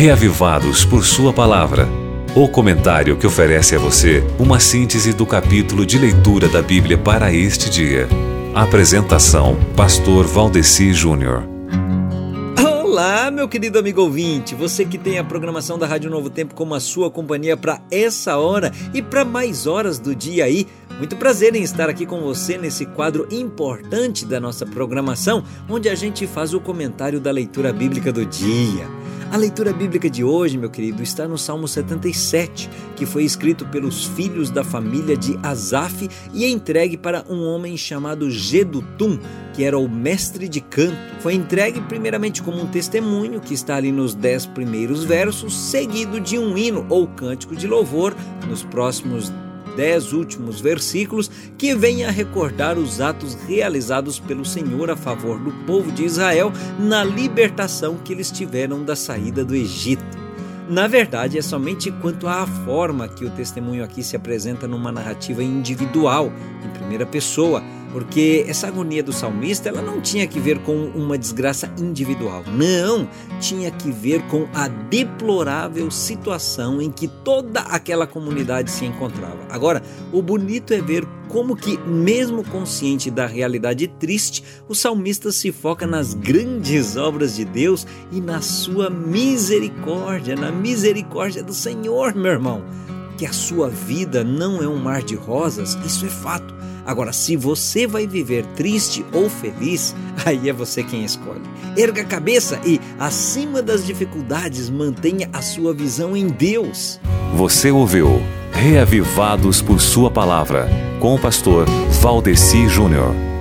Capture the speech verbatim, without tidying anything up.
Reavivados por Sua Palavra. O comentário que oferece a você uma síntese do capítulo de leitura da Bíblia para este dia. Apresentação: Pastor Valdeci Júnior. Olá, meu querido amigo ouvinte, você que tem a programação da Rádio Novo Tempo como a sua companhia para essa hora e para mais horas do dia aí. Muito prazer em estar aqui com você nesse quadro importante da nossa programação, onde a gente faz o comentário da leitura bíblica do dia. A leitura bíblica de hoje, meu querido, está no Salmo setenta e sete, que foi escrito pelos filhos da família de Asaf e é entregue para um homem chamado Jedutum, que era o mestre de canto. Foi entregue primeiramente como um testemunho, que está ali nos dez primeiros versos, seguido de um hino ou cântico de louvor nos próximos dez últimos versículos, que vem a recordar os atos realizados pelo Senhor a favor do povo de Israel na libertação que eles tiveram da saída do Egito. Na verdade, é somente quanto à forma que o testemunho aqui se apresenta numa narrativa individual, em primeira pessoa, porque essa agonia do salmista ela não tinha que ver com uma desgraça individual, não, tinha que ver com a deplorável situação em que toda aquela comunidade se encontrava. Agora, o bonito é ver como que, mesmo consciente da realidade triste, o salmista se foca nas grandes obras de Deus e na sua misericórdia, na misericórdia do Senhor, meu irmão. Que a sua vida não é um mar de rosas, isso é fato. Agora, se você vai viver triste ou feliz, aí é você quem escolhe. Erga a cabeça e, acima das dificuldades, mantenha a sua visão em Deus. Você ouviu Reavivados por Sua Palavra, com o pastor Valdeci Júnior.